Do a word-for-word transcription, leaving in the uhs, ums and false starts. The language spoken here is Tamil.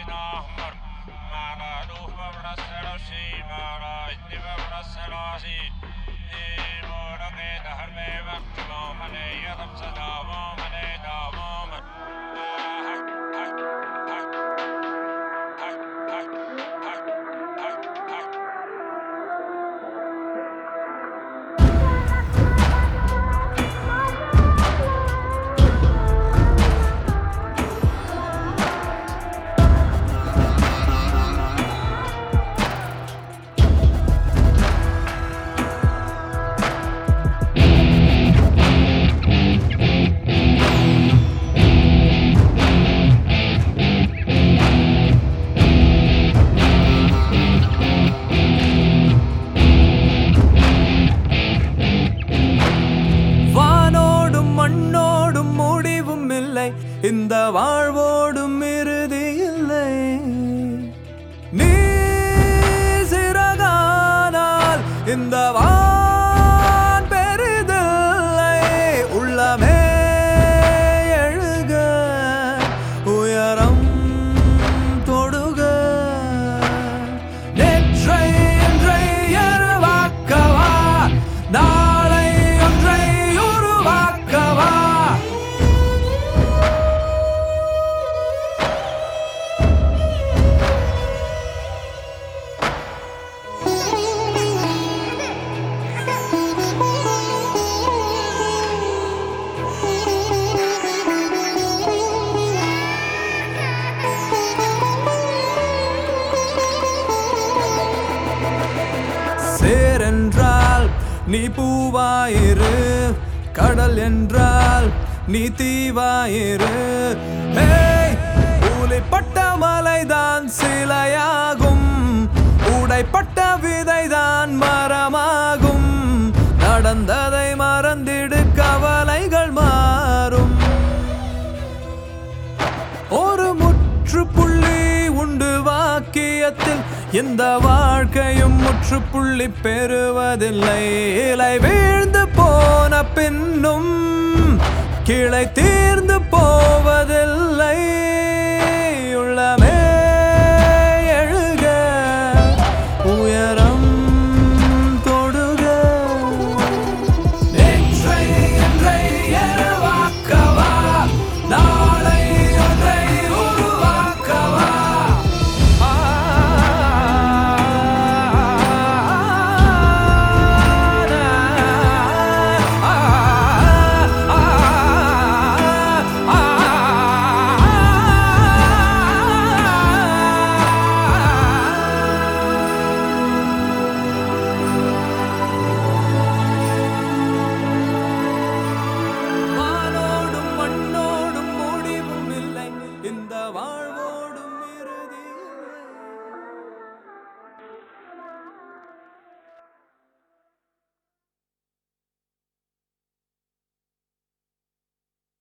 இந்த வாழ்வோடும் இறுதி இல்லை. நீ சிறகானால் இந்த வான் பெரிதில்லை. உள்ளமே எழுக உயரம் தொடுக. நேற்றை இன்றை எருவாக்கவா, நாளை ஒன்றை உருவாக்கவா. சேர் என்றால் நீ பூவாயிரு, கடல் என்றால் நீ தீவாயிரு. ஊலைப்பட்ட மலைதான் சிலையாகும், உடைப்பட்ட விதைதான் மரமாகும். நடந்ததை மறந்திடு, கவலைகள் மாறும். ஒரு முற்றுப்புள்ளி உண்டு வாக்கியத்தில், இந்த வாழ்க்கையும் முற்றுப்புள்ளி பெறுவதில்லை. இலை வீழ்ந்து போன பின்னும் கிளை தீர்ந்து போவதில்லை.